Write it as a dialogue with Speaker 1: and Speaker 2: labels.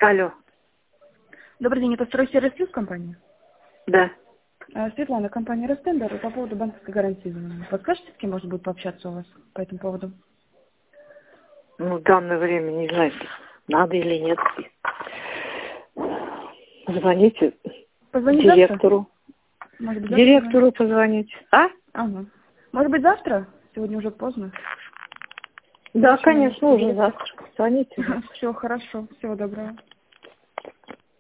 Speaker 1: Алло.
Speaker 2: Добрый день, это Стройсервис Плюс компания?
Speaker 1: Да.
Speaker 2: Светлана, компания Ростендер, по поводу банковской гарантии. Подскажете, с кем может быть пообщаться у вас по этому поводу?
Speaker 1: Ну, в данное время не знаю, надо или нет. Звоните
Speaker 2: Позвонить
Speaker 1: директору.
Speaker 2: завтра? Может быть, завтра
Speaker 1: Директору позвонить. А?
Speaker 2: Ага. Может быть, завтра? Сегодня уже поздно.
Speaker 1: Да, конечно, уже завтра. Звоните.
Speaker 2: Все, хорошо. Всего доброго.